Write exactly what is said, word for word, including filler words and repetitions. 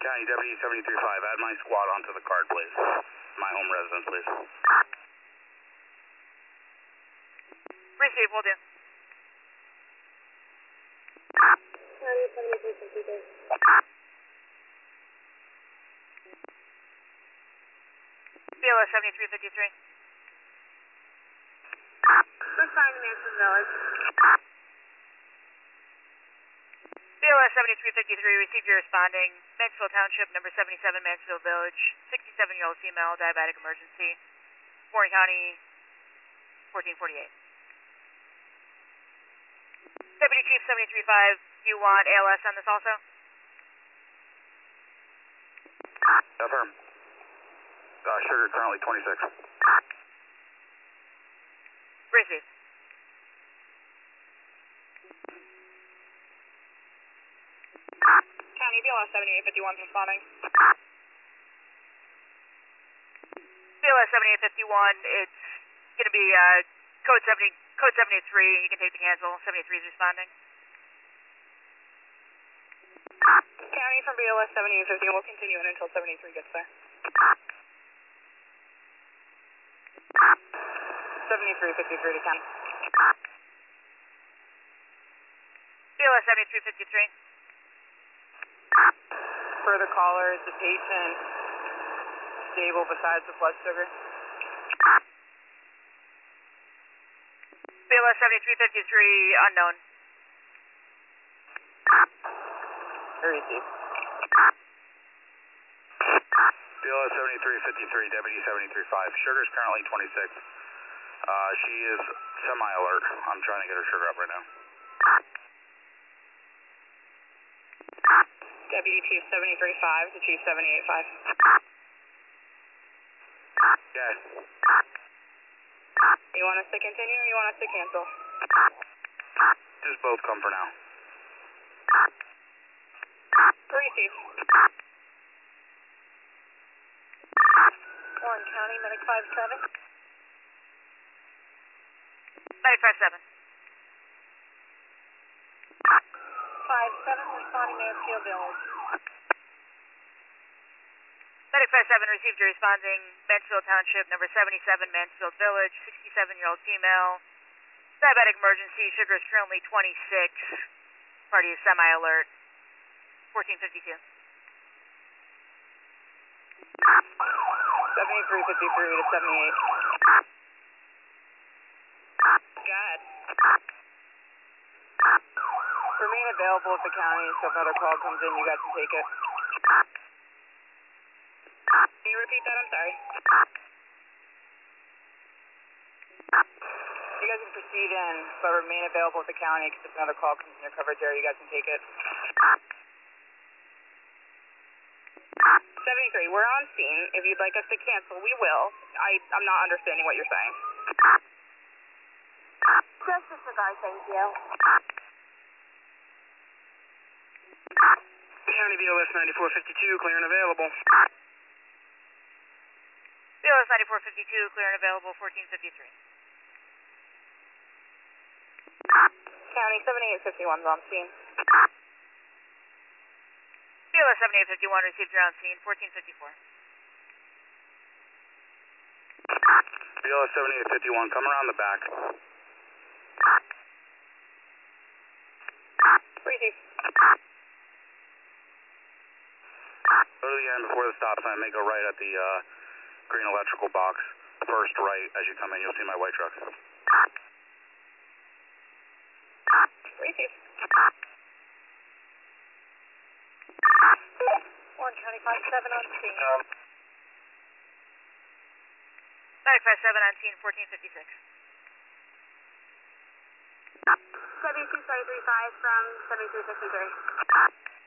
County Deputy seventy-three five, add my squad onto the card, please. My home residence, please. Receive, will do. County seventy-three fifty-three. B L S seventy-three fifty-three. Respond to Mansfield Village. B L S seventy-three fifty-three, received your responding. Mansfield Township, number seventy-seven, Mansfield Village, sixty-seven-year-old female, diabetic emergency. Warren County, fourteen forty-eight. Deputy Chief seventy-three five, you want A L S on this also? Affirm. Uh, sugar currently twenty-six. Receive. County B L S seventy-eight fifty-one responding. B L S seventy-eight fifty-one, it's going to be uh, code seventy, code seventy-three. You can take the cancel. seventy-three is responding. County from B L S seventy-eight fifty-one will continue in until seventy-three gets there. seventy-three fifty-three to County. B L S seventy-three fifty-three. Further caller, is the patient stable besides the blood sugar? B L S seventy-three fifty-three, unknown. Receive. B L S seventy-three fifty-three, Deputy seventy-three five. Sugar's currently twenty-six. Uh, she is semi-alert. I'm trying to get her sugar up right now. Deputy Chief seventy-three five to Chief seventy-eight five. Yeah. You want us to continue or you want us to cancel? Just both come for now. Receive. Warren County, Medic five seven. Medic five seven. five seven responding Mansfield Village. Medic five seven received your responding. Mansfield Township, number seventy-seven, Mansfield Village, sixty-seven-year-old female. Diabetic emergency, sugar is currently twenty-six. Party is semi-alert. fourteen fifty-two. seventy-three fifty-three to seventy-eight. Go ahead. Remain available at the county, so if another call comes in, you guys can take it. Can you repeat that? I'm sorry. You guys can proceed in, but remain available at the county, because if another call comes in your coverage area, you guys can take it. seventy-three, we're on scene. If you'd like us to cancel, we will. I, I'm not understanding what you're saying. Just disregard, thank you. County B L S ninety-four fifty-two, clear and available. B L S ninety-four fifty-two, clear and available, fourteen fifty-three. County seventy-eight fifty-one's on scene. B L S seventy-eight fifty-one received your on scene, fourteen fifty-four. B L S seventy-eight fifty-one, come around the back. Receive. Go to the end before the stop sign, make a right at the uh, green electrical box. First right as you come in, you'll see my white truck. Receive. Warren County five seven on scene. Medic five seven on scene, fourteen fifty-six. seventy-two thirty-three five from seventy-three fifty-three.